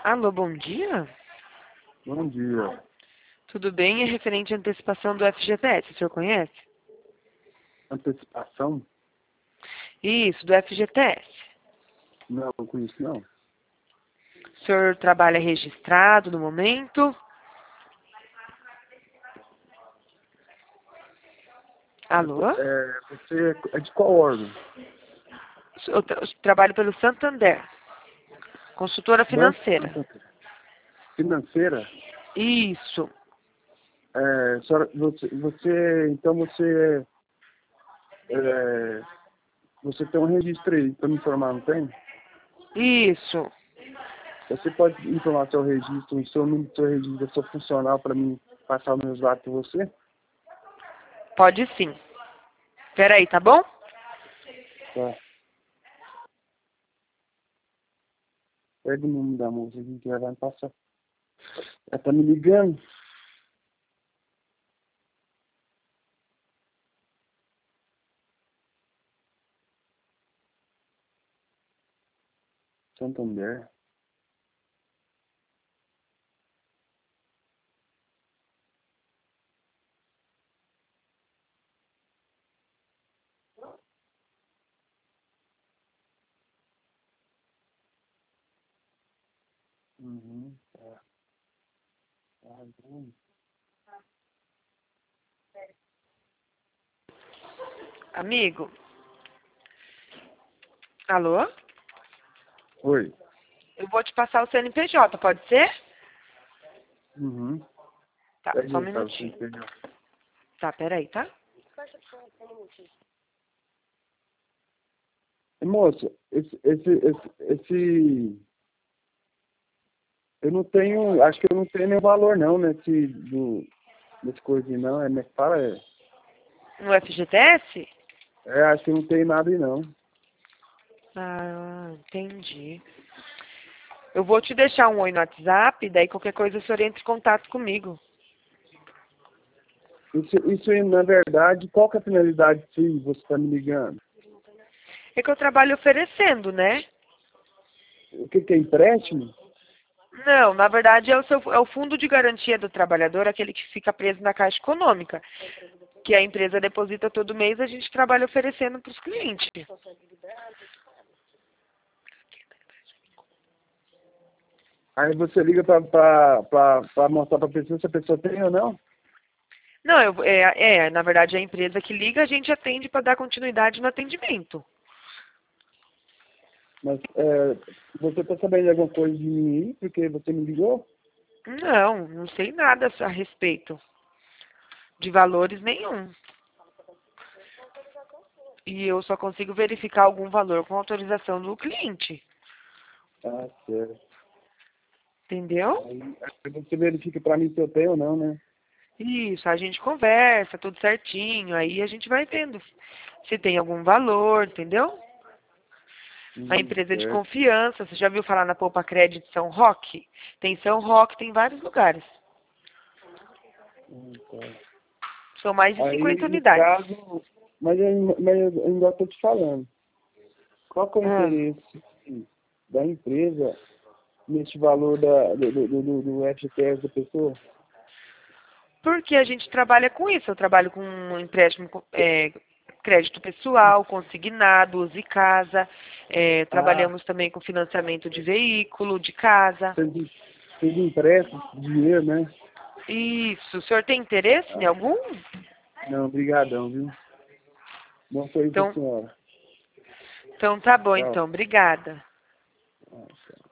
Alô, bom dia? Bom dia. Tudo bem? É referente à antecipação do FGTS, o senhor conhece? Antecipação? Isso, do FGTS. Não, não conheço não. O senhor trabalha registrado no momento? Alô? Você é de qual órgão? Eu trabalho pelo Santander, consultora Banco financeira. Santander. Financeira? Isso, Senhora, você tem um registro aí para me informar, não tem? isso. Você pode informar seu registro, o seu número do seu registro, da sua funcional para mim passar os meus dados para você? Pode sim. Peraí, tá bom? Tá. Pega o número da moça aqui que ela vai me passar. Ela tá me ligando. Santander. Uhum. Tá. Tá bom. Amigo? Alô? Oi. Eu vou te passar o CNPJ, pode ser? Uhum. Tá, Pega só um aí, cara, você minutinho. entendeu? Tá, peraí, tá? Moça, eu não tenho, acho que eu não tenho nenhum valor não nesse coisinho não, me fala, No FGTS? acho que não tem nada aí não. Ah, entendi. Eu vou te deixar um oi no WhatsApp, daí qualquer coisa o senhor entra em contato comigo. Isso aí, na verdade, qual que é a finalidade se você está me ligando? É que eu trabalho oferecendo, né? O que é empréstimo? Não, na verdade é o fundo de garantia do trabalhador, aquele que fica preso na Caixa Econômica, que a empresa deposita todo mês, a gente trabalha oferecendo para os clientes. Aí você liga para mostrar para a pessoa se a pessoa tem ou não? Não, na verdade é a empresa que liga, a gente atende para dar continuidade no atendimento. Mas você está sabendo de alguma coisa de mim aí, porque você me ligou? Não, não sei nada a respeito de valores nenhum. E eu só consigo verificar algum valor com autorização do cliente. Ah, certo. Entendeu? Aí você verifica para mim se eu tenho ou não, né? Isso, a gente conversa, tudo certinho, aí a gente vai vendo se tem algum valor, entendeu? A empresa é de Certo. confiança, você já viu falar na Poupa Crédito São Roque? Tem São Roque, tem vários lugares. Tá. São mais de Aí, 50 no unidades. caso, mas eu ainda estou te falando. Qual que é o Ah, interesse da empresa nesse valor do FGTS da pessoa? porque a gente trabalha com isso, eu trabalho com um empréstimo, crédito pessoal, consignado, use casa, Ah, trabalhamos também com financiamento de veículo, de casa. vocês emprestam dinheiro, né? Isso, o senhor tem interesse em Ah, algum? não, brigadão, viu? Bom foi isso, Então, senhora. então tá bom, Tchau. então, obrigada. Ah, tchau.